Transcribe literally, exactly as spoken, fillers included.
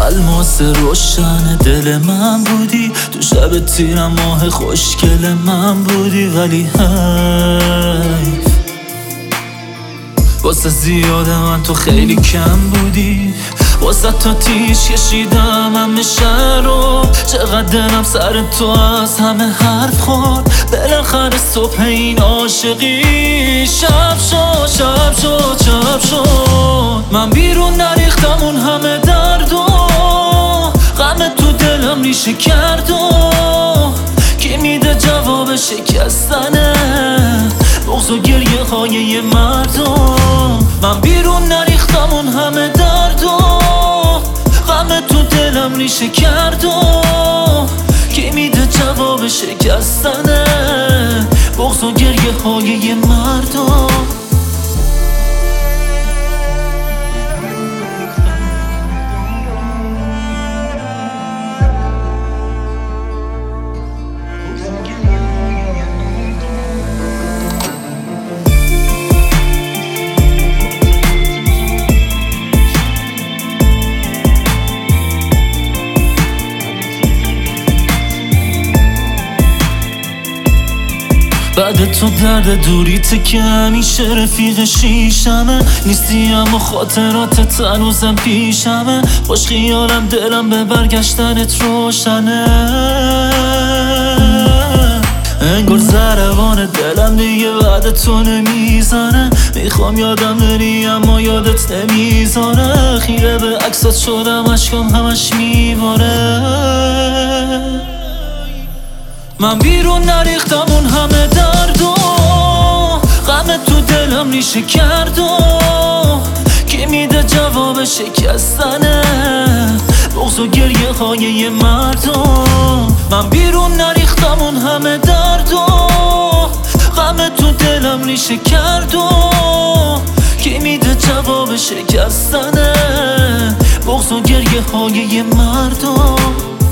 الماس روشن دل من بودی، تو شب تیرم ماه خوشگل من بودی. ولی حیف واسه زیاد من تو خیلی کم بودی، واسه تا تیش کشیدم همه شهر رو. چقدر دلم سر تو از همه حرف خورد، بالاخره صبح این عاشقی شب شد شب شد شب شد. من بیرون نریختم اون همه درد و غم تو دلم ریشه کرد و کی میده جواب شکستنه بغض و گریه های یه مردم. من بیرون نریختم اون همه درد و غم تو دلم ریشه کرد و کی میده جواب شکستنه بغض و گریه های یه مردم. بعد تو درد دوریت که همیشه رفیق شیشمه نیستی، اما خاطراتت هنوزم پیشمه. خوش خیالم دلم به برگشتنت روشنه، انگار ضربان دلم دیگه بعد تو نمیزنه. میخوام یادم بری اما یادت نمیذاره، خیره به عکسات شدم اشکام همش میباره. من بیرون نریختم اون همه درد و غم تو دلم ریشه کرد و کی میده جواب شکستنه بغض و گریه های یه مردم. من بیرون نریختم اون همه درد و غم تو دلم ریشه کرد و کی میده جواب شکستنه بغض و گریه های یه مردم.